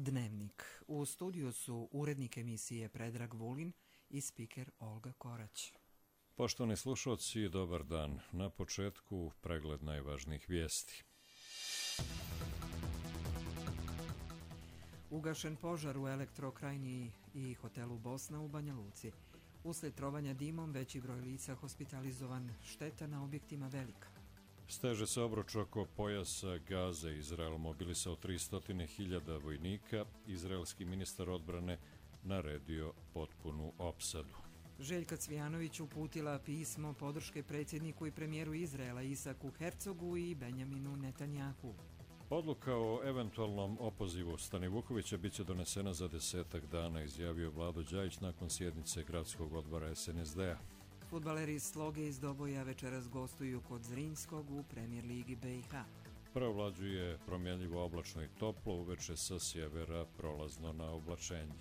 Dnevnik. U studiju su urednik emisije Predrag Vulin i spiker Olga Korać. Poštovani slušalci, dobar dan. Na početku pregled najvažnijih vijesti. Ugašen požar u Elektrokrajini i hotelu Bosna u Banja Luci. Usled trovanja dimom veći broj lica hospitalizovan, šteta na objektima velika. Steže se obruč oko pojasa Gaze. Izrael mobilisao 300.000 vojnika. Izraelski ministar odbrane naredio potpunu opsadu. Željka Cvijanović uputila pismo podrške predsjedniku i premijeru Izraela Isaku Hercogu i Benjaminu Netanjahu. Odluka o eventualnom opozivu Stani Vukovića biće donesena za 10 dana, izjavio Vlado Đajić nakon sjednice gradskog odbora SNSD-a. Fudbaleri iz Sloge iz Doboja večeras gostuju kod Zrinjskog u Premijer ligi BiH. Preovlađuje promjenljivo oblačno i toplo, uveče sa sjevera prolazno na oblačenje.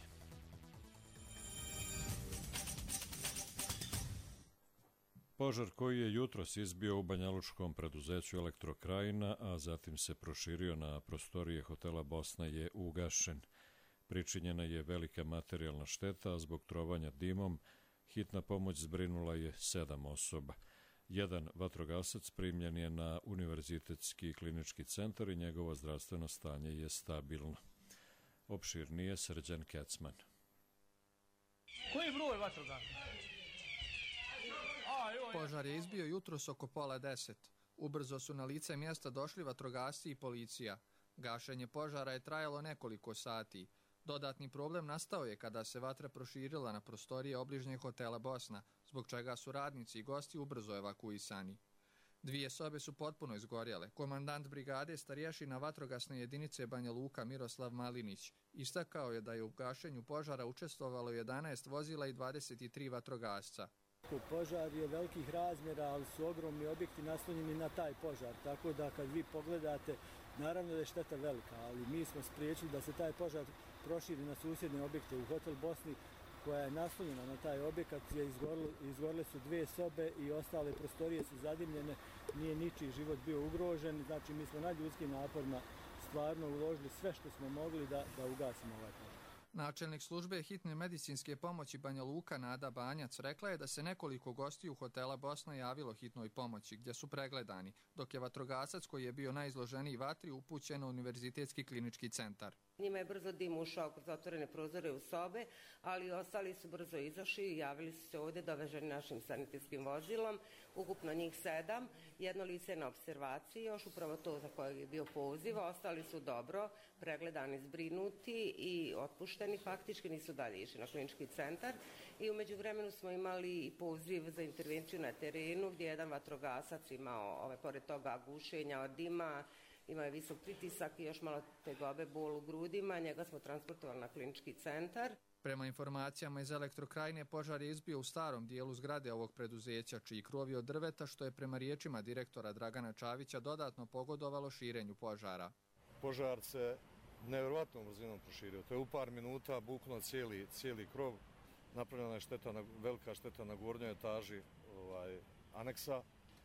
Požar koji je jutros izbio u banjalučkom preduzeću Elektrokrajina, a zatim se proširio na prostorije hotela Bosna, je ugašen. Pričinjena je velika materijalna šteta, a zbog trovanja dimom hitna pomoć zbrinula je 7 osoba. Jedan vatrogasac primljen je na Univerzitetski klinički centar i njegovo zdravstveno stanje je stabilno. Opširnije Srđan Kecman. Koji broj vatrogasaca? Požar je izbio jutros oko 9:30. Ubrzo su na lice mjesta došli vatrogasci i policija. Gašenje požara je trajalo nekoliko sati. Dodatni problem nastao je kada se vatra proširila na prostorije obližnjeg hotela Bosna, zbog čega su radnici i gosti ubrzo evakuisani. 2 sobe su potpuno izgorjele. Komandant brigade starješina vatrogasne jedinice Banja Luka Miroslav Malinić istakao je da je u gašenju požara učestvovalo 11 vozila i 23 vatrogasca. Požar je velikih razmjera, ali su ogromni objekti naslonjeni na taj požar, tako da kad vi pogledate, naravno da je šteta velika, ali mi smo spriječili da se taj požar proširi na susjedne objekte. U hotel Bosni, koja je naslonjena na taj objekat, izgorile su 2 sobe i ostale prostorije su zadimljene, nije ničiji život bio ugrožen, znači mi smo na ljudskim naporima stvarno uložili sve što smo mogli da ugasimo ovaj požar. Načelnik službe hitne medicinske pomoći Banja Luka Nada Banjac rekla je da se nekoliko gostiju hotela Bosna javilo hitnoj pomoći, gdje su pregledani, dok je vatrogasac koji je bio najizloženiji vatri upućen u Univerzitetski klinički centar. Njima je brzo dim ušao kroz otvorene prozore u sobe, ali ostali su brzo izašli i javili su se ovdje doveženi našim sanitetskim vozilom, ukupno njih 7, jedno lice je na observaciji, još upravo to za kojeg je bio poziv, ostali su dobro, pregledani, zbrinuti i otpušteni, faktički nisu dalje išli na klinički centar i u međuvremenu smo imali i poziv za intervenciju na terenu gdje je jedan vatrogasac imao, pored toga gušenja od dima, imao je visok pritisak i još malo tegobe, bol u grudima, njega smo transportovali na klinički centar. Prema informacijama iz Elektrokrajine, požar je izbio u starom dijelu zgrade ovog preduzeća, čiji krov je od drveta, što je prema riječima direktora Dragana Čavića dodatno pogodovalo širenju požara. Požar se nevjerovatnom brzinom proširio. To je u par minuta buknuo cijeli krov. Napravljena je velika šteta na gornjoj etaži aneksa.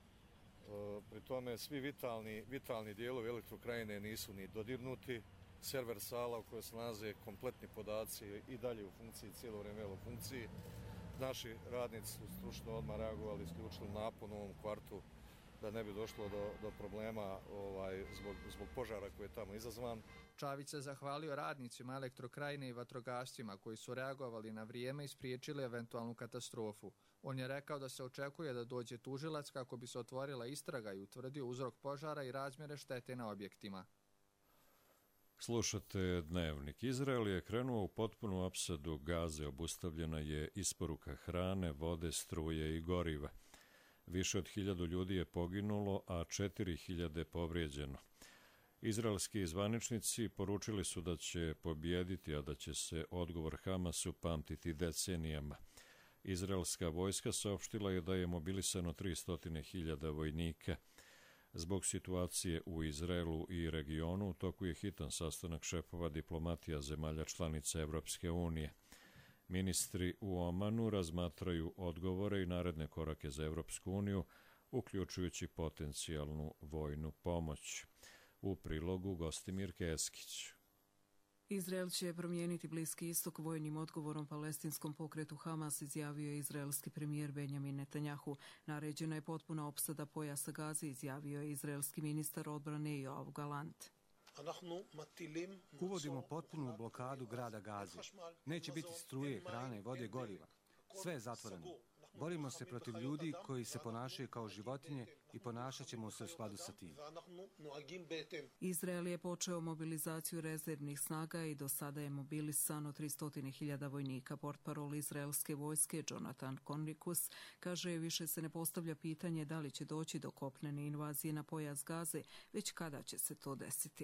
Pri tome svi vitalni dijelovi Elektrokrajine nisu ni dodirnuti. Server sala u kojoj se nalaze kompletni podaci i dalje u funkciji, cijelo vrijeme u funkciji. Naši radnici su stručno odmah reagovali, isključili napon u ovom kvartu da ne bi došlo do problema zbog požara koji je tamo izazvan. Čavić se zahvalio radnicima Elektrokrajine i vatrogascima koji su reagovali na vrijeme i spriječili eventualnu katastrofu. On je rekao da se očekuje da dođe tužilac kako bi se otvorila istraga i utvrdio uzrok požara i razmjere štete na objektima. Slušate Dnevnik. Izrael je krenuo u potpunu opsadu Gaze, obustavljena je isporuka hrane, vode, struje i goriva. Više od 1000 ljudi je poginulo, a 4000 povrijeđeno. Izraelski zvaničnici poručili su da će pobijediti, a da će se odgovor Hamasu pamtiti decenijama. Izraelska vojska saopštila je da je mobilisano 300.000 vojnika. Zbog situacije u Izraelu i regionu u toku je hitan sastanak šefova diplomatija zemalja članica Evropske unije. Ministri u Omanu razmatraju odgovore i naredne korake za Evropsku uniju, uključujući potencijalnu vojnu pomoć. U prilogu Gostimir Keskić. Izrael će promijeniti Bliski istok vojnim odgovorom palestinskom pokretu Hamas, izjavio je izraelski premijer Benjamin Netanjahu. Naređena je potpuna opsada pojasa Gaze, izjavio je izraelski ministar odbrane Joav Galant. Uvodimo potpunu blokadu grada Gaze. Neće biti struje, hrane, vode, goriva. Sve je zatvoreno. Borimo se protiv ljudi koji se ponašaju kao životinje i ponašat ćemo se u skladu sa tim. Izrael je počeo mobilizaciju rezervnih snaga i do sada je mobilisano 300.000 vojnika. Portparol izraelske vojske Jonathan Conricus kaže više se ne postavlja pitanje da li će doći do kopnene invazije na pojas Gaze, već kada će se to desiti.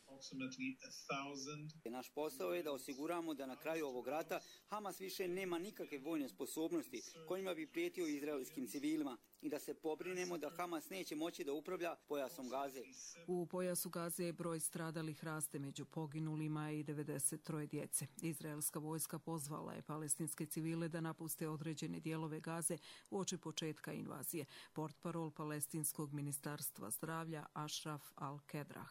Naš posao je da osiguramo da na kraju ovog rata Hamas više nema nikakve vojne sposobnosti kojima bi prijetio izraelskim civilima i da se pobrinemo da Hamas neće moći da upravlja pojasom Gaze. U pojasu Gaze broj stradalih raste, među poginulima i 93 djece. Izraelska vojska pozvala je palestinske civile da napuste određene dijelove Gaze uoči početka invazije. Portparol palestinskog ministarstva zdravlja Ashraf al-Kedrah.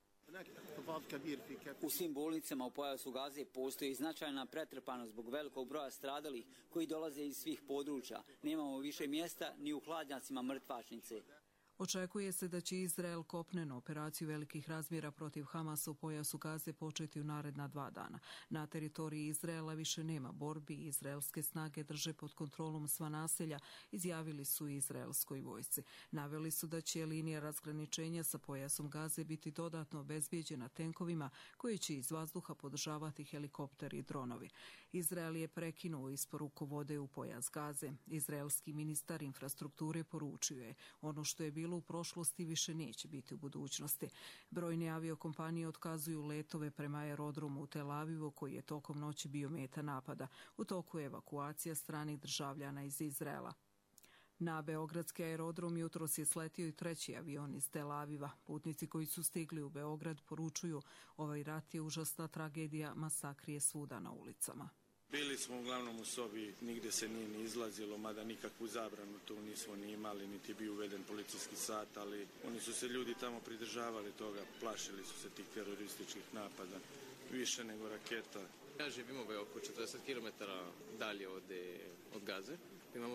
U svim bolnicama u pojasu Gaze postoji značajna pretrpanost zbog velikog broja stradalih koji dolaze iz svih područja. Nemamo više mjesta ni u hladnjacima mrtvačnice. Očekuje se da će Izrael kopnenu operaciju velikih razmjera protiv Hamasa u pojasu Gaze početi u naredna 2 dana. Na teritoriji Izraela više nema borbi, izraelske snage drže pod kontrolom sva naselja, izjavili su izraelskoj vojsci. Naveli su da će linija razgraničenja sa pojasom Gaze biti dodatno obezbijeđena tenkovima koji će iz vazduha podržavati helikopteri i dronovi. Izrael je prekinuo isporuku vode u pojas Gaze. Izraelski ministar infrastrukture poručio je: ono što je bilo u prošlosti više neće biti u budućnosti. Brojne aviokompanije otkazuju letove prema aerodromu u Tel Avivu, koji je tokom noći bio meta napada. U toku je evakuacija stranih državljana iz Izraela. Na beogradski aerodrom jutros je sletio i 3. avion iz Tel Aviva. Putnici koji su stigli u Beograd poručuju: ovaj rat je užasna tragedija, masakr je svuda na ulicama. Bili smo uglavnom u sobi, nigdje se nije ni izlazilo, mada nikakvu zabranu tu nismo ni imali, niti bi uveden policijski sat, ali oni su se ljudi tamo pridržavali toga, plašili su se tih terorističkih napada, više nego raketa. Ja živim oko 40 km dalje od Gaze. Imamo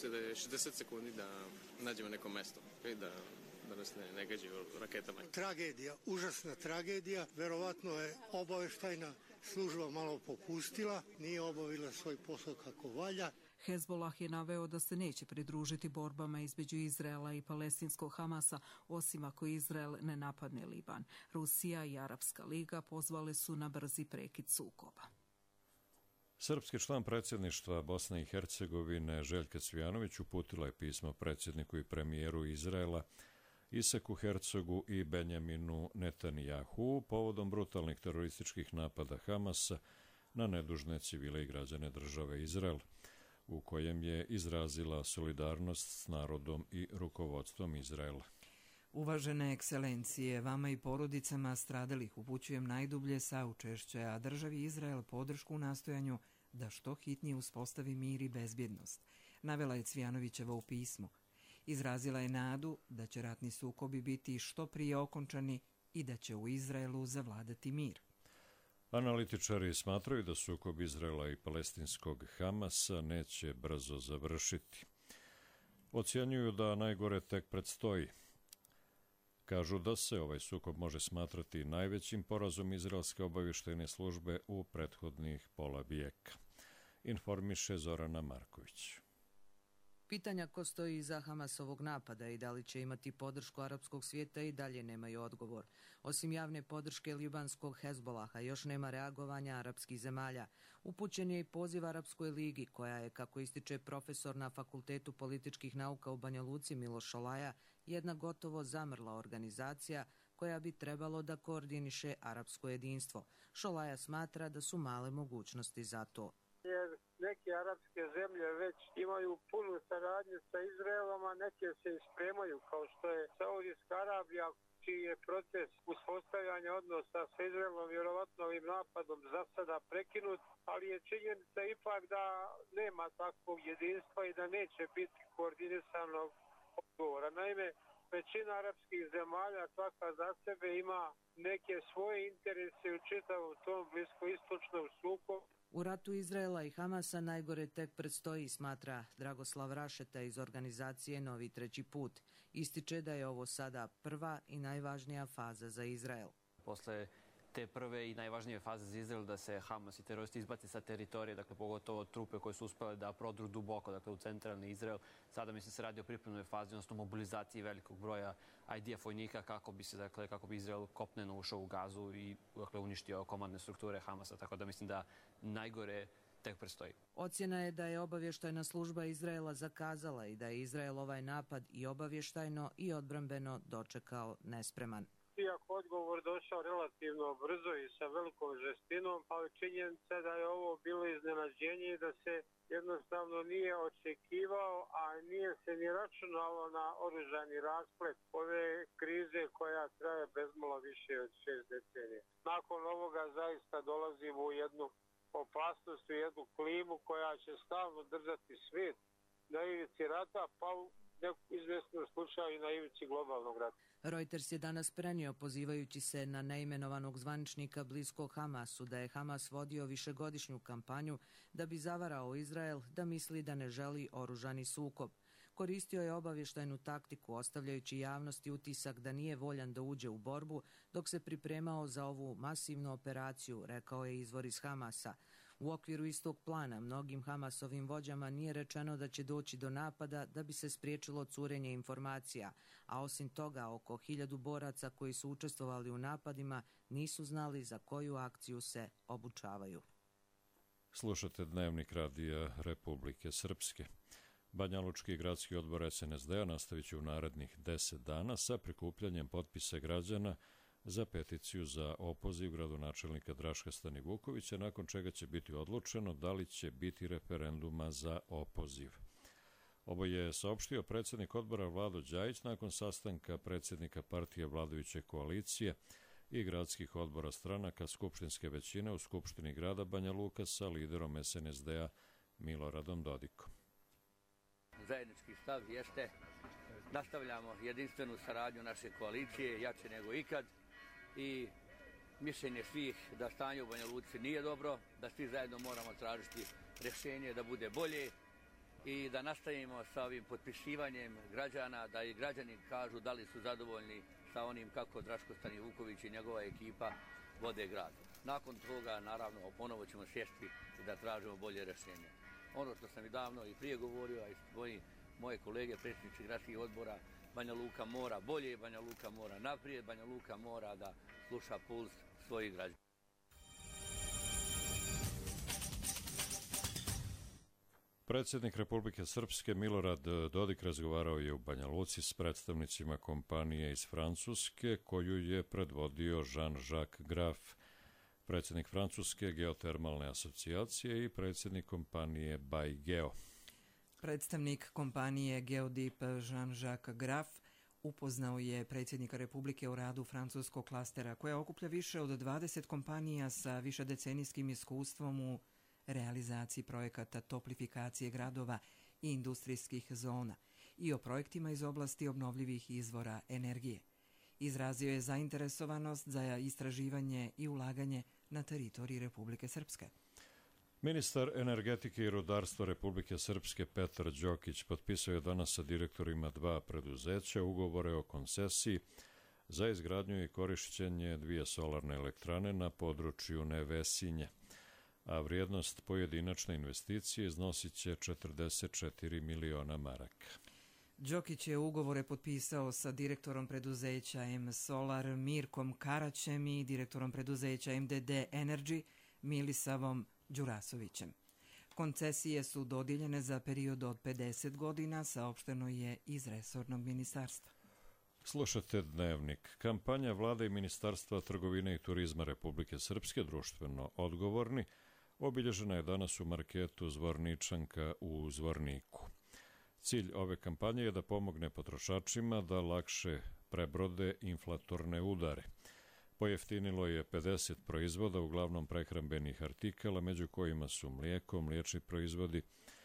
60 sekundi da nađemo neko mesto, da nas ne gađaju raketama. Tragedija, užasna tragedija, verovatno je obavještajna služba malo popustila, nije obavila svoj posao kako valja. Hezbollah je naveo da se neće pridružiti borbama između Izraela i palestinskog Hamasa, osim ako Izrael ne napadne Liban. Rusija i Arapska liga pozvale su na brzi prekid sukoba. Srpski član predsjedništva Bosne i Hercegovine Željka Cvijanović uputila je pismo predsjedniku i premijeru Izraela Isaku Hercogu i Benjaminu Netanjahu povodom brutalnih terorističkih napada Hamasa na nedužne civile i građane države Izrael, u kojem je izrazila solidarnost s narodom i rukovodstvom Izraela. Uvažene ekscelencije, vama i porodicama stradalih upućujem najdublje saučešće, a državi Izrael podršku u nastojanju da što hitnije uspostavi mir i bezbjednost, navela je Cvijanovićeva u pismu. Izrazila je nadu da će ratni sukobi biti što prije okončani i da će u Izraelu zavladati mir. Analitičari smatraju da sukob Izraela i palestinskog Hamasa neće brzo završiti. Ocjenjuju da najgore tek predstoji. Kažu da se ovaj sukob može smatrati najvećim porazom izraelske obavještajne službe u prethodnih pola vijeka. Informiše Zorana Marković. Pitanja ko stoji iza Hamasovog napada i da li će imati podršku arapskog svijeta i dalje nemaju odgovor. Osim javne podrške libanskog Hezbolaha, još nema reagovanja arapskih zemalja. Upućen je i poziv Arapskoj ligi, koja je, kako ističe profesor na Fakultetu političkih nauka u Banja Luci Miloš Šolaja, jedna gotovo zamrla organizacija koja bi trebalo da koordiniše arapsko jedinstvo. Šolaja smatra da su male mogućnosti za to. Jer neke arapske zemlje već imaju punu saradnju sa Izraelom, a neke se ispremaju, kao što je Saudijska Arabija, čiji je proces uspostavljanja odnosa sa Izraelom vjerovatno ovim napadom za sada prekinut, ali je činjenica ipak da nema takvog jedinstva i da neće biti koordinisanog odgovora. Naime, većina arapskih zemalja svaka za sebe ima neke svoje interese u čitavom tom bliskoistočnom sukobu. U ratu Izraela i Hamasa najgore tek predstoji, smatra Dragoslav Rašeta iz organizacije Novi treći put. Ističe da je ovo sada prva i najvažnija faza za Izrael. Posle te prve i najvažnije faze za Izrael da se Hamas i teroristi izbaci sa teritorije, dakle pogotovo trupe koje su uspele da prodru duboko, dakle u centralni Izrael. Sada mislim se radi o pripremnoj fazi, odnosno mobilizaciji velikog broja IDF vojnika kako bi Izrael kopneno ušao u Gazu i uništio komandne strukture Hamasa, tako da mislim da najgore tek predstoji. Ocjena je da je obavještajna služba Izraela zakazala i da je Izrael ovaj napad i obavještajno i odbrambeno dočekao nespreman. Iako odgovor došao relativno brzo i sa velikom žestinom, ali činjenica da je ovo bilo iznenađenje i da se jednostavno nije očekivao, a nije se ni računalo na oružani rasplet ove krize koja traje bezmalo više od 6 decenija. Nakon ovoga zaista dolazimo u jednu opasnost, u jednu klimu koja će stalno držati svijet na ivici rata, pa u izvesnom slučaju i na ivici globalnog rata. Reuters je danas prenio, pozivajući se na neimenovanog zvaničnika bliskog Hamasu, da je Hamas vodio višegodišnju kampanju da bi zavarao Izrael da misli da ne želi oružani sukob. Koristio je obavještajnu taktiku, ostavljajući javnosti utisak da nije voljan da uđe u borbu dok se pripremao za ovu masivnu operaciju, rekao je izvor iz Hamasa. U okviru istog plana mnogim Hamasovim vođama nije rečeno da će doći do napada da bi se spriječilo curenje informacija, a osim toga oko 1000 boraca koji su učestvovali u napadima nisu znali za koju akciju se obučavaju. Slušate Dnevnik radija Republike Srpske. Banjalučki gradski odbor SNSD-a nastavit će u narednih 10 dana sa prikupljanjem potpisa građana za peticiju za opoziv gradonačelnika Draška Stanivukovića, nakon čega će biti odlučeno da li će biti referenduma za opoziv. Ovo je saopštio predsjednik odbora Vlado Đajić nakon sastanka predsjednika partije vladajuće koalicije i gradskih odbora stranaka skupštinske većine u Skupštini grada Banja Luka sa liderom SNSD-a Miloradom Dodikom. Zajednički stav jeste nastavljamo jedinstvenu saradnju naše koalicije, jače nego ikad, i mišljenje svih da stanje u Banja Luci nije dobro, da svi zajedno moramo tražiti rješenje da bude bolje i da nastavimo sa ovim potpisivanjem građana, da i građani kažu da li su zadovoljni sa onim kako Draško Stanivuković i njegova ekipa vode grad. Nakon toga, naravno, ponovo ćemo sjesti i da tražimo bolje rješenje. Ono što sam i davno i prije govorio, a i moje kolege, predsjednici gradskih odbora, Banja Luka mora bolje, Banja Luka mora naprijed, Banja Luka mora da sluša puls svojih građana. Predsjednik Republike Srpske Milorad Dodik razgovarao je u Banja Luci s predstavnicima kompanije iz Francuske koju je predvodio Jean-Jacques Graf, predsjednik Francuske geotermalne asocijacije i predsjednik kompanije Baigeo. Predstavnik kompanije Geodip Jean-Jacques Graf upoznao je predsjednika Republike o radu francuskog klastera koja okuplja više od 20 kompanija sa višedecenijskim iskustvom u realizaciji projekata toplifikacije gradova i industrijskih zona i o projektima iz oblasti obnovljivih izvora energije. Izrazio je zainteresovanost za istraživanje i ulaganje na teritoriji Republike Srpske. Ministar energetike i rudarstva Republike Srpske Petar Đokić potpisao je danas sa direktorima 2 preduzeća ugovore o koncesiji za izgradnju i korišćenje 2 solarne elektrane na području Nevesinje, a vrijednost pojedinačne investicije iznosit će 44 miliona maraka. Đokić je ugovore potpisao sa direktorom preduzeća M Solar Mirkom Karaćem i direktorom preduzeća MDD Energy Milisavom Đurasovićem. Koncesije su dodijeljene za period od 50 godina, saopšteno je iz resornog ministarstva. Slušate Dnevnik. Kampanja Vlade i Ministarstva trgovine i turizma Republike Srpske društveno odgovorni obilježena je danas u marketu Zvorničanka u Zvorniku. Cilj ove kampanje je da pomogne potrošačima da lakše prebrode inflatorne udare. Pojeftinilo je 50 proizvoda, uglavnom prehrambenih artikala, među kojima su mlijeko, mliječni proizvodi,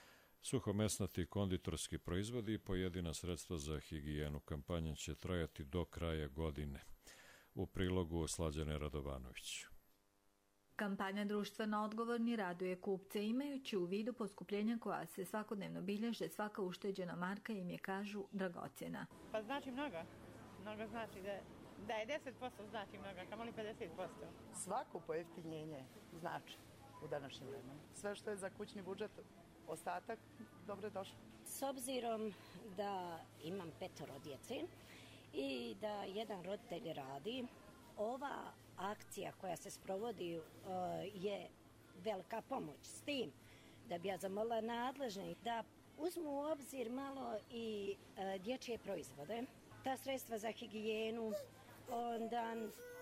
Suhomesnati i konditorski proizvodi i pojedina sredstva za higijenu. Kampanja će trajati do kraja godine. U prilogu Slađane Radovanović. Kampanja društveno odgovorni raduje kupce, imajući u vidu poskupljenja koja se svakodnevno bilježe, svaka ušteđena marka im je, kažu, dragocjena. Pa znači mnogo. Mnogo znači da je 10% znači mnogo, kamoli 50%. Svako pojeftinjenje znači u današnjem vremenu. Sve što je za kućni budžet, ostatak, dobro je došlo. S obzirom da imam 5 djece i da jedan roditelj radi, ova akcija koja se sprovodi je velika pomoć. S tim da bi ja zamolila nadležne da uzmu u obzir malo i dječje proizvode, ta sredstva za higijenu, onda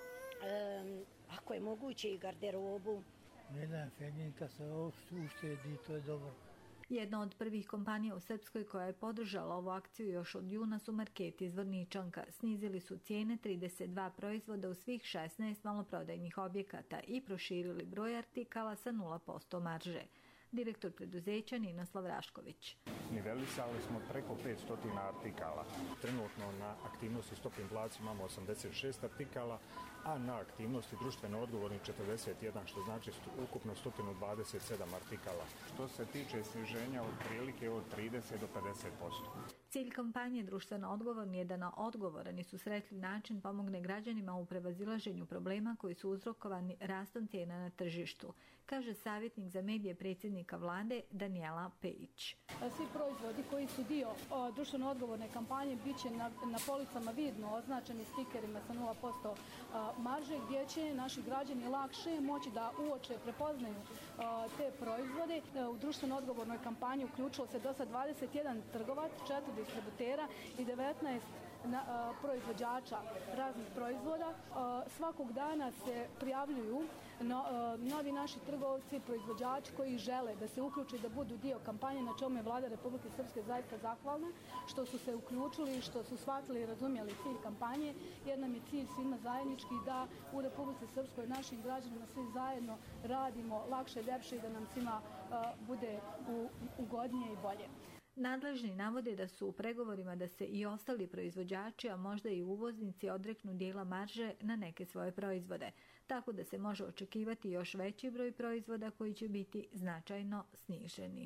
ako je moguće i garderobu. Jedan feninka se uštedi, to je dobro. Jedna od prvih kompanija u Srpskoj koja je podržala ovu akciju još od juna su Marketi iz Vrničanka. Snizili su cijene 32 proizvoda u svih 16 maloprodajnih objekata i proširili broj artikala sa 0% marže. Direktor preduzeća Ninoslav Rašković. Nivelisali smo preko 500 artikala. Trenutno na aktivnosti Stop inflaciju imamo 86 artikala, a na aktivnosti društveno odgovorni 41, što znači ukupno 127 artikala. Što se tiče sniženja otprilike od 30 do 50%. Cilj kampanje društveno odgovorni je da na odgovoran i susretljiv način pomogne građanima u prevazilaženju problema koji su uzrokovani rastom cijena na tržištu, kaže savjetnik za medije predsjednika vlade Danijela Pejić. Svi proizvodi koji su dio društveno odgovorne kampanje bit će na policama vidno označeni stikerima sa 0% marže, gdje će naši građani lakše moći da uoče, prepoznaju te proizvode. U društveno odgovornoj kampanji uključilo se do sad 21 trgovac, 4 distributera i 19 proizvođača raznih proizvoda. Svakog dana se prijavljuju novi naši trgovci, proizvođači koji žele da se uključe, da budu dio kampanje, na čemu je Vlada Republike Srpske zaista zahvalna, što su se uključili, što su shvatili i razumjeli cilj kampanje, jer nam je cilj svima zajednički da u Republike Srpskoj našim građanima svi zajedno radimo lakše, ljepše i da nam svima bude ugodnije i bolje. Nadležni navode da su u pregovorima da se i ostali proizvođači, a možda i uvoznici odreknu dijela marže na neke svoje proizvode, tako da se može očekivati još veći broj proizvoda koji će biti značajno sniženi.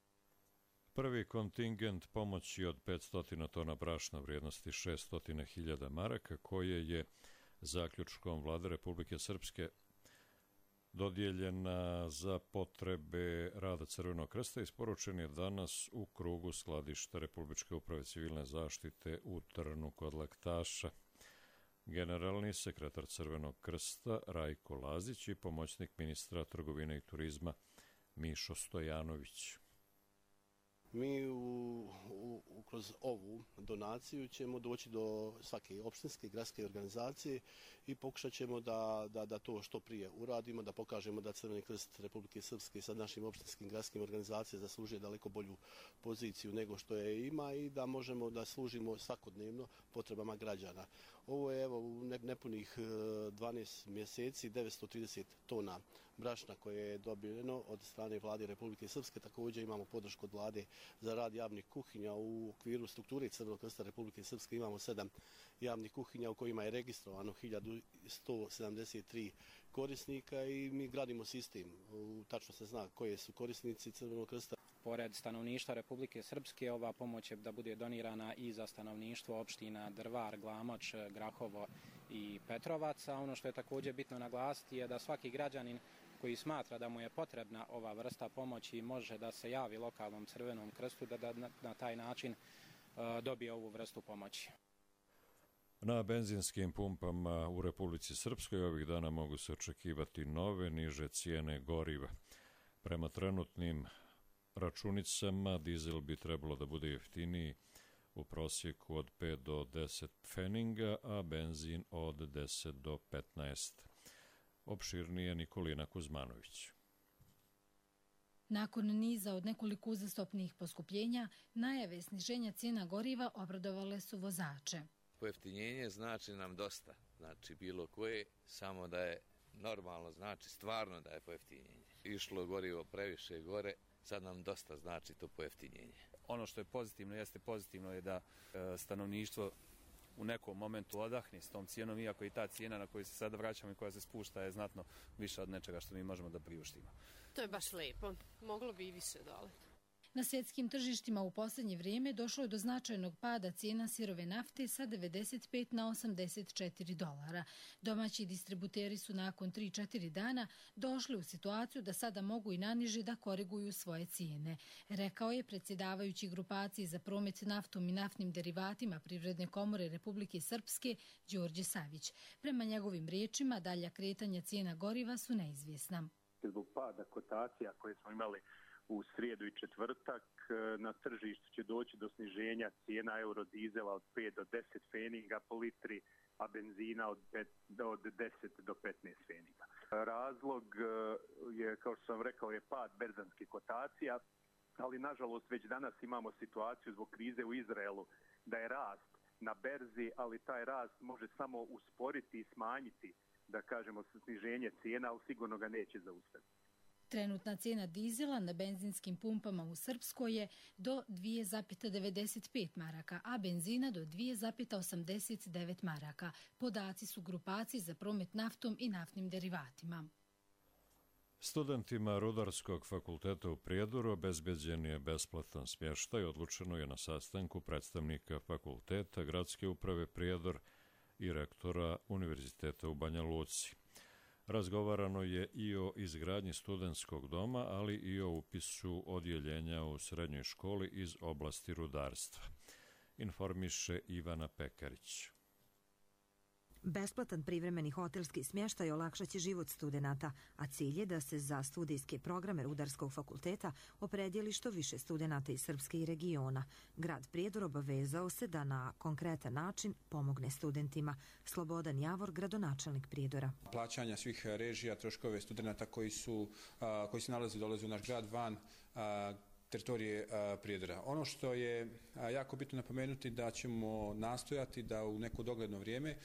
Prvi kontingent pomoći od 500 tona brašna vrijednosti 600.000 maraka, koje je zaključkom Vlade Republike Srpske dodijeljena za potrebe rada Crvenog krsta, isporučen je danas u krugu skladišta Republičke uprave civilne zaštite u Trnu kod Laktaša. Generalni sekretar Crvenog krsta Rajko Lazić i pomoćnik ministra trgovine i turizma Mišo Stojanović. Mi kroz ovu donaciju ćemo doći do svake opštinske i gradske organizacije i pokušat ćemo da to što prije uradimo, da pokažemo da Crveni krst Republike Srpske sa našim opštinskim gradskim organizacijama zaslužuje daleko bolju poziciju nego što je ima i da možemo da služimo svakodnevno potrebama građana. Ovo je u nepunih 12 mjeseci 930 tona brašna koje je dobijeno od strane Vlade Republike Srpske. Također imamo podršku od Vlade za rad javnih kuhinja. U okviru strukture Crvenog krsta Republike Srpske imamo 7 javnih kuhinja u kojima je registrovano 1173 korisnika i mi gradimo sistem. Tačno se zna koje su korisnici Crvenog krsta. Pored stanovništva Republike Srpske, ova pomoć je da bude donirana i za stanovništvo opština Drvar, Glamoč, Grahovo i Petrovac. A ono što je također bitno naglasiti je da svaki građanin koji smatra da mu je potrebna ova vrsta pomoći može da se javi lokalnom Crvenom krstu da na taj način dobije ovu vrstu pomoći. Na benzinskim pumpama u Republici Srpskoj ovih dana mogu se očekivati nove niže cijene goriva. Prema trenutnim računicama dizel bi trebalo da bude jeftiniji u prosjeku od 5 do 10 pfeninga, a benzin od 10 do 15. Opširnije Nikolina Kuzmanović. Nakon niza od nekoliko uzastopnih poskupljenja, najave sniženja cijena goriva obradovale su vozače. Pojeftinjenje znači nam dosta, znači bilo koje, samo da je normalno, znači stvarno da je pojeftinjenje. Išlo gorivo previše gore, sad nam dosta znači to pojeftinjenje. Ono što je pozitivno je da stanovništvo u nekom momentu odahne s tom cijenom, iako i ta cijena na koju se sada vraćamo i koja se spušta je znatno više od nečega što mi možemo da priuštimo. To je baš lepo. Moglo bi i više dole. Na svjetskim tržištima u posljednje vrijeme došlo je do značajnog pada cijena sirove nafte sa 95 na $84. Domaći distributeri su nakon 3-4 dana došli u situaciju da sada mogu i naniže da koriguju svoje cijene, rekao je predsjedavajući grupaciji za promet naftom i naftnim derivatima Privredne komore Republike Srpske Đorđe Savić. Prema njegovim riječima, dalja kretanja cijena goriva su neizvjesna. Zbog pada kotacija koje smo imali u srijedu i četvrtak, na tržištu će doći do sniženja cijena eurodizela od 5 do 10 feninga po litri, a benzina od 10 do 15 feninga. Razlog je, kao što sam rekao, je pad berzanskih kotacija, ali nažalost već danas imamo situaciju zbog krize u Izraelu da je rast na berzi, ali taj rast može samo usporiti i smanjiti, da kažemo, sniženje cijena, ali sigurno ga neće zaustaviti. Trenutna cijena dizela na benzinskim pumpama u Srpskoj je do 2,95 maraka, a benzina do 2,89 maraka. Podaci su grupaciji za promet naftom i naftnim derivatima. Studentima Rudarskog fakulteta u Prijedoru obezbeđen je besplatan smještaj, odlučeno je na sastanku predstavnika fakulteta, gradske uprave Prijedor i rektora Univerziteta u Banja Luci. Razgovarano je i o izgradnji studentskog doma, ali i o upisu odjeljenja u srednjoj školi iz oblasti rudarstva. Informiše Ivana Pekarić. Besplatan privremeni hotelski smještaj olakšaće život studenata, a cilj je da se za studijske programe Rudarskog fakulteta opredijeli što više studenata iz Srpske i regiona. Grad Prijedor obavezao se da na konkretan način pomogne studentima. Slobodan Javor, gradonačelnik Prijedora. Plaćanja svih režija, troškove studenata koji se dolaze u naš grad van teritorije Prijedora. Ono što je jako bitno napomenuti da ćemo nastojati da u neko dogledno vrijeme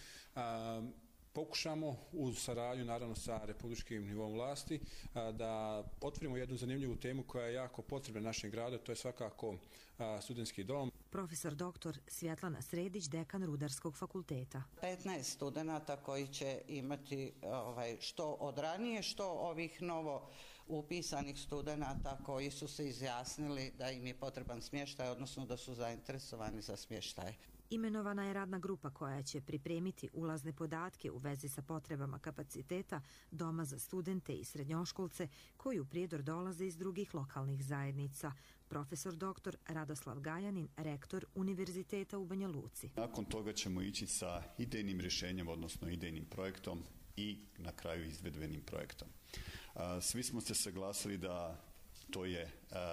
pokušamo uz saradnju naravno sa republičkim nivom vlasti da otvorimo jednu zanimljivu temu koja je jako potrebna našem gradu, to je svakako studentski dom. Profesor dr. Svjetlana Sredić, dekan Rudarskog fakulteta. 15 studenata koji će imati što od ranije, što ovih novo upisanih studenata koji su se izjasnili da im je potreban smještaj, odnosno da su zainteresovani za smještaj. Imenovana je radna grupa koja će pripremiti ulazne podatke u vezi sa potrebama kapaciteta doma za studente i srednjoškolce koji u Prijedor dolaze iz drugih lokalnih zajednica. Profesor dr. Radoslav Gajanin, rektor Univerziteta u Banja Luci. Nakon toga ćemo ići sa idejnim rješenjem, odnosno idejnim projektom i na kraju izvedbenim projektom. Svi smo se saglasili da to je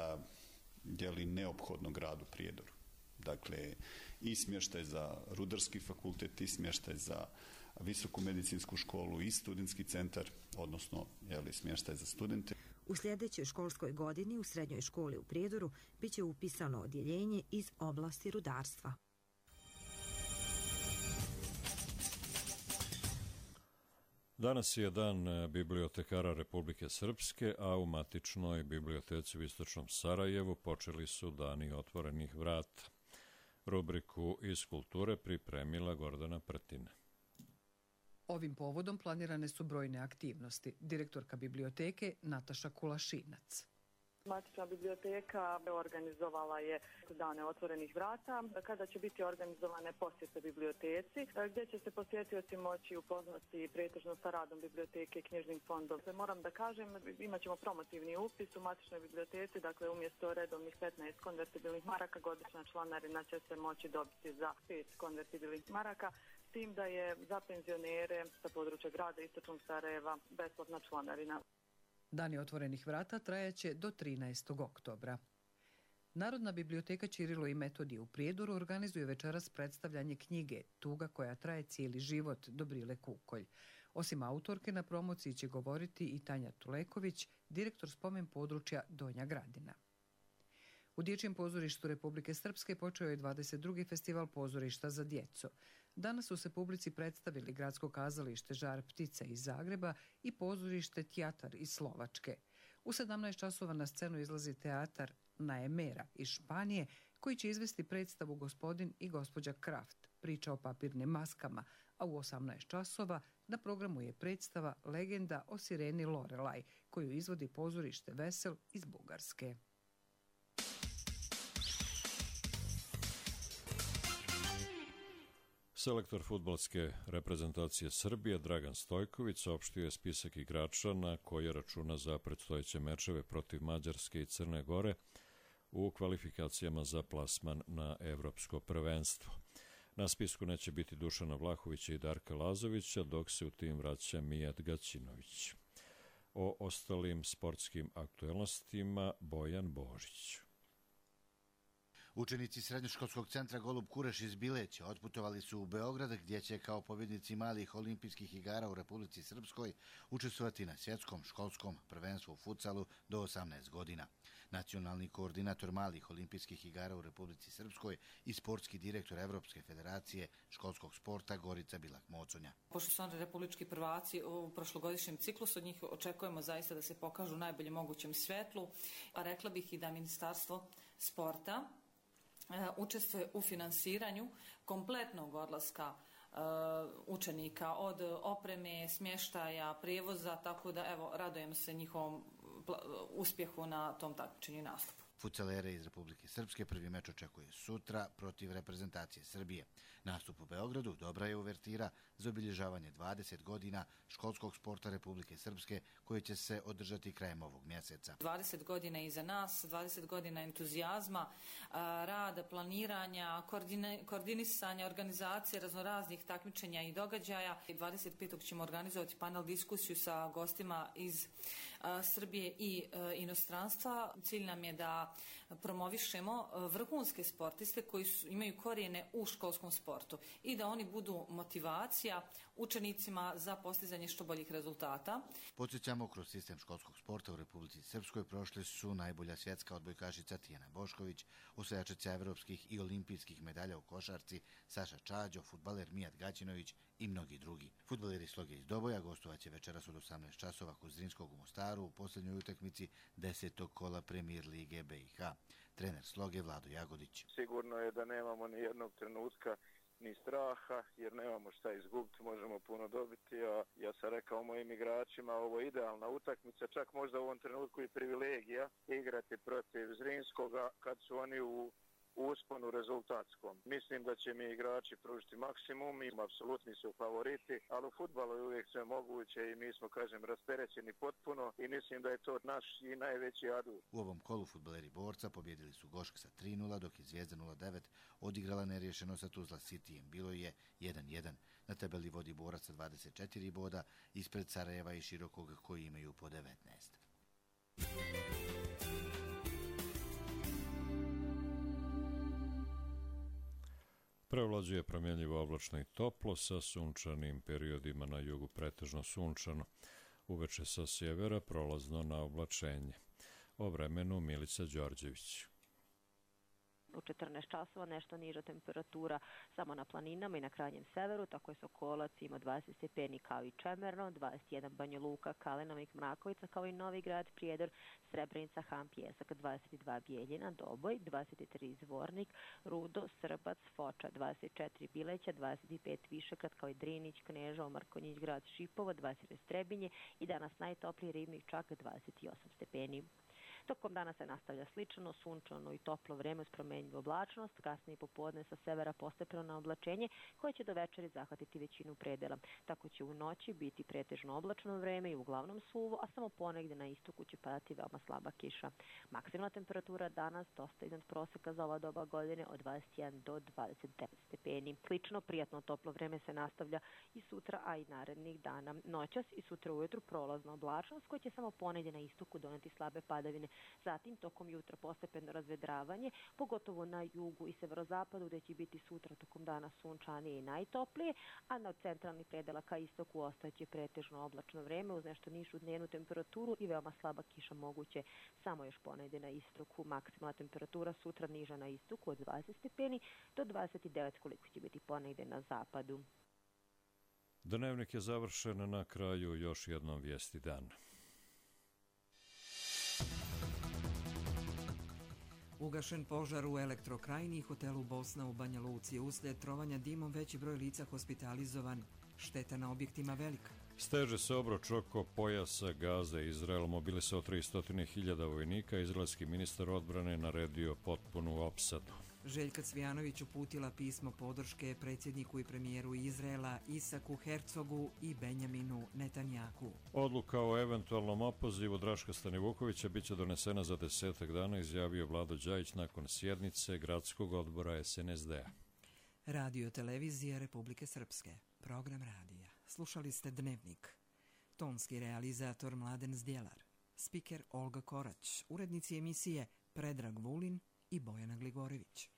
neophodno gradu Prijedoru. Dakle, i smještaj za Rudarski fakultet, i smještaj za Visoku medicinsku školu, i studentski centar, odnosno smještaj za studente. U sljedećoj školskoj godini u srednjoj školi u Prijedoru biće upisano odjeljenje iz oblasti rudarstva. Danas je dan bibliotekara Republike Srpske, a u matičnoj biblioteci u Istočnom Sarajevu počeli su dani otvorenih vrata. Rubriku iz kulture pripremila Gordana Prtina. Ovim povodom planirane su brojne aktivnosti. Direktorka biblioteke Nataša Kulašinac. Matična biblioteka organizovala je dane otvorenih vrata, kada će biti organizovane posjete biblioteci, gdje će se posjetioci moći upoznati pretežno sa radom biblioteke i knjižnim fondom. Moram da kažem, imat ćemo promotivni upis u matičnoj biblioteci, dakle umjesto redovnih 15 konvertibilnih maraka, godišnja članarina će se moći dobiti za 5 konvertibilnih maraka, s tim da je za penzionere sa područja grada Istočnog Sarajeva besplatna članarina. Dani otvorenih vrata trajaće do 13. oktobra. Narodna biblioteka Ćirilo i Metodije u Prijedoru organizuje večeras predstavljanje knjige Tuga koja traje cijeli život Dobrile Kukolj. Osim autorke, na promociji će govoriti i Tanja Tuleković, direktor spomen područja Donja Gradina. U Dječjem pozorištu Republike Srpske počeo je 22. festival pozorišta za djecu. Danas su se publici predstavili Gradsko kazalište Žar ptica iz Zagreba i pozorište Tjatar iz Slovačke. U 17 časova na scenu izlazi teatar Naemera iz Španije, koji će izvesti predstavu Gospodin i gospođa Kraft, priča o papirnim maskama, a u 18 časova na programu je predstava Legenda o sireni Lorelaj, koju izvodi pozorište Vesel iz Bugarske. Selektor fudbalske reprezentacije Srbije Dragan Stojković saopštio je spisak igrača na koje računa za predstojeće mečeve protiv Mađarske i Crne Gore u kvalifikacijama za plasman na evropsko prvenstvo. Na spisku neće biti Dušana Vlahovića i Darka Lazovića, dok se u tim vraća Mijat Gaćinović. O ostalim sportskim aktuelnostima Bojan Božić. Učenici Srednjoškolskog centra Golub Kureš iz Bileća otputovali su u Beograd, gdje će kao pobjednici malih olimpijskih igara u Republici Srpskoj učestvovati na svjetskom školskom prvenstvu u futsalu do 18 godina. Nacionalni koordinator malih olimpijskih igara u Republici Srpskoj i sportski direktor Evropske federacije školskog sporta Gorica Bilak-Moconja. Pošto su oni republički prvaci u prošlogodišnjem ciklusu, od njih očekujemo zaista da se pokažu u najboljem mogućem svetlu, a rekla bih i da Ministarstvo sporta učestvuje u finansiranju kompletnog odlaska učenika, od opreme, smještaja, prijevoza, tako da evo, radujemo se njihovom uspjehu na tom takmičenju i nastupu. Futsalere iz Republike Srpske prvi meč očekuje sutra protiv reprezentacije Srbije. Nastup u Beogradu dobra je uvertira za obilježavanje 20 godina školskog sporta Republike Srpske, koje će se održati krajem ovog mjeseca. 20 godina iza nas, 20 godina entuzijazma, rada, planiranja, koordinisanja, organizacije raznoraznih takmičenja i događaja. 25. ćemo organizovati panel diskusiju sa gostima iz Srbije i inostranstva. Cilj nam je da promovišemo vrhunske sportiste koji imaju korijene u školskom sportu i da oni budu motivacija učenicima za postizanje što boljih rezultata. Podsjećamo, kroz sistem školskog sporta u Republici Srpskoj prošle su najbolja svjetska odbojkašica Tijana Bošković, osvajačica evropskih i olimpijskih medalja u košarci Saša Čađo, fudbaler Mijat Gaćinović i mnogi drugi. Fudbaleri Sloge iz Doboja gostovaće večeras od 18 časova kod Zrinskog u Mostaru u posljednjoj utakmici 10. kola Premier Lige BiH. Trener Sloge Vlado Jagodić. Sigurno je da nemamo ni jednog trenutka ni straha, jer nemamo šta izgubiti, možemo puno dobiti, a ja sam rekao mojim igračima, ovo je idealna utakmica, čak možda u ovom trenutku i privilegija igrati protiv Zrinskoga kad su oni u usponu rezultatskom. Mislim da će mi igrači pružiti maksimum i apsolutni su favoriti, ali u fudbalu je uvijek sve moguće i mi smo, kažem, rasterećeni potpuno i mislim da je to naš i najveći adut. U ovom kolu fudbaleri Borca pobjedili su Gošk sa 3-0, dok je Zvijezda 0-9 odigrala neriješeno sa Tuzla Cityjem. Bilo je 1-1. Na tabeli vodi Borac sa 24 boda, ispred Sarajeva i Širokog koji imaju po 19. Prevlađuje promjenljivo oblačno i toplo sa sunčanim periodima, na jugu pretežno sunčano. Uveče sa sjevera prolazno na oblačenje. O vremenu Milica Đorđević. U 14 časova nešto niža temperatura samo na planinama i na krajnjem severu, tako je Sokolac ima 20 stepeni kao i Čemerno, 21 Banja Luka, Kalenovik, Mrakovica, kao i Novi Grad, Prijedor, Srebrenica, Han, Pjesak, 22 Bijeljina, Doboj, 23 Zvornik, Rudo, Srbac, Foča, 24 Bileća, 25 Višegrad, kao i Drinić, Kneževo, Mrkonjić, Grad Šipovo, 20 Strebinje i danas najtopliji Ribnik, čak 28 stepeni. Tokom dana se nastavlja slično, sunčano i toplo vreme uz promenljivu oblačnost, kasnije popodne sa severa postepeno na oblačenje koje će do večeri zahvatiti većinu predela. Tako će u noći biti pretežno oblačno vreme i uglavnom suvo, a samo ponegdje na istoku će padati veoma slaba kiša. Maksimalna temperatura danas dosta iznad proseka za ova doba godine od 21 do 29 stepeni. Slično prijatno toplo vreme se nastavlja i sutra, a i narednih dana. Noćas i sutra ujutru prolazna oblačnost koja će samo ponegdje na istoku doneti slabe padavine. Zatim, tokom jutra postepeno razvedravanje, pogotovo na jugu i severozapadu, gdje će biti sutra tokom dana sunčanije i najtoplije, a na centralnih predela ka istoku ostaće pretežno oblačno vreme uz nešto nižu dnevnu temperaturu i veoma slaba kiša moguće samo još ponegdje na istoku. Maksimalna temperatura sutra niža na istoku od 20 stepeni do 29 koliko će biti ponegdje na zapadu. Dnevnik je završen, na kraju još jednom vijesti dana. Ugašen požar u Elektrokrajini i hotelu Bosna u Banja Luci. Uslijed trovanja dimom veći broj lica hospitalizovan. Šteta na objektima velika. Steže se obroč oko pojasa Gaze. Izrael mobilisao 300.000 vojnika. Izraelski ministar odbrane naredio potpunu opsadu. Željka Cvijanović uputila pismo podrške predsjedniku i premijeru Izraela Isaku Hercogu i Benjaminu Netanjaku. Odluka o eventualnom opozivu Draška Stanivukovića biće donesena za 10 dana, izjavio Vlado Đajić nakon sjednice gradskog odbora SNSD-a. Radio televizija Republike Srpske. Program radija. Slušali ste Dnevnik. Tonski realizator Mladen Zdjelar. Spiker Olga Korać. Urednici emisije Predrag Vulin i Bojana Gligorević.